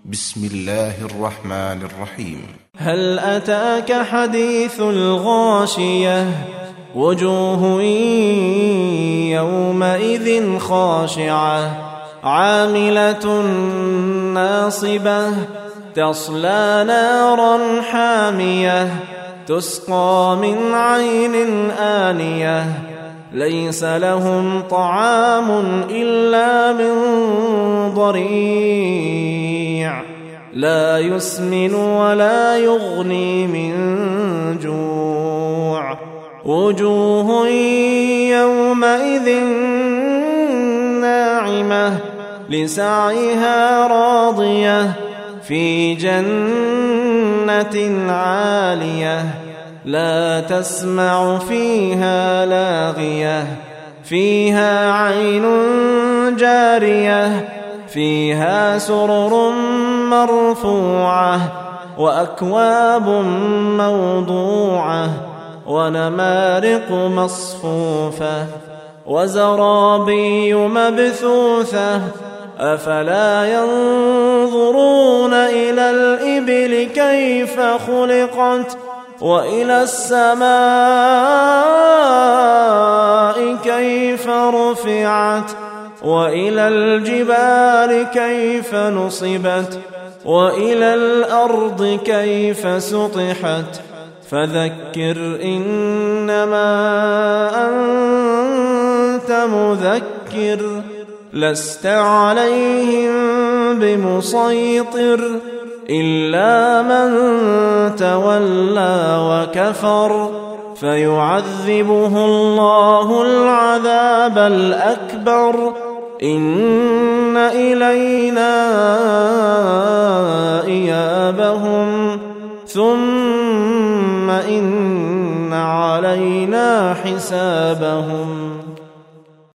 بسم الله الرحمن الرحيم. هل أتاك حديث الغاشية وجوه يومئذ خاشعة عاملة ناصبة تصلى نارا حامية تسقى من عين آنية ليس لهم طعام إلا من ضريع لا يسمن ولا يغني من جوع وجوه يومئذ ناعمة لسعيها راضية في جنة عالية لا تسمع فيها لاغية فيها عين جارية فيها سرر مرفوعة وأكواب موضوعة ونمارق مصفوفة وزرابي مبثوثة أفلا ينظرون إلى الإبل كيف خلقت وإلى السماء كيف رفعت وإلى الجبال كيف نصبت وإلى الأرض كيف سطحت فذكر إنما أنت مذكر لست عليهم بمسيطر إلا من تولى وكفر فيعذبه الله العذاب الأكبر إن إلينا إيابهم ثم إن علينا حسابهم.